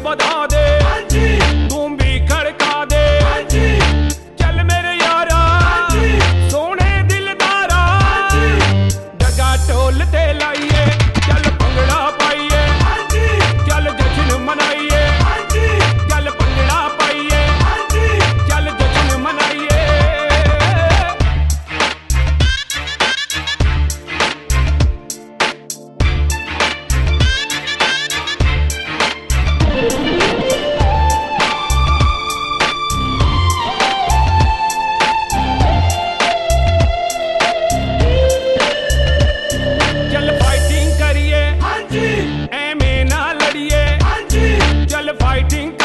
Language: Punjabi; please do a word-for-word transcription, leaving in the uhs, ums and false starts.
ਵਧਾ ਦੇ, ਤੂੰ ਵੀ ਖੜਕਾ ਦੇ। ਚੱਲ ਮੇਰੇ ਯਾਰਾ ਸੋਹਣੇ ਦਿਲਦਾਰਾ, ਡਗਾ ਢੋਲ ਤੇ ਲਾਈਏ, ਚੱਲ ਭੰਗੜਾ ਪਾਈਏ, ਚੱਲ ਜਸ਼ਨ ਮਨਾਈਏ, ਚੱਲ ਭੰਗੜਾ ਪਾਈਏ, ਚੱਲ ਜਸ਼ਨ ਮਨਾਈਏ। ਚੱਲ ਫਾਈਟਿੰਗ ਕਰੀਏ, ਐਵੇਂ ਨਾ ਲੜੀਏ, ਚੱਲ ਫਾਈਟਿੰਗ